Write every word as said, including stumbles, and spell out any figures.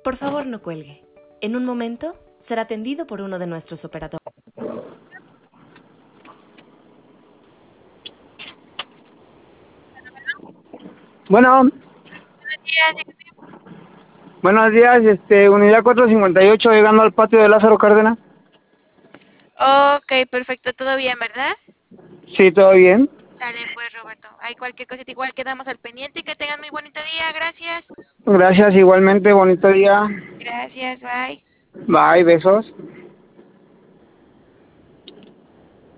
Por favor, no cuelgue. En un momento será atendido por uno de nuestros operadores. Bueno, buenos días, este, unidad cuatrocientos cincuenta y ocho, llegando al patio de Lázaro Cárdenas. Ok, perfecto, todo bien, ¿verdad? Sí, todo bien. Sale pues, Roberto. Hay cualquier cosita igual quedamos al pendiente y que tengan muy bonito día. Gracias. Gracias, igualmente, bonito día. Gracias, bye. Bye, besos.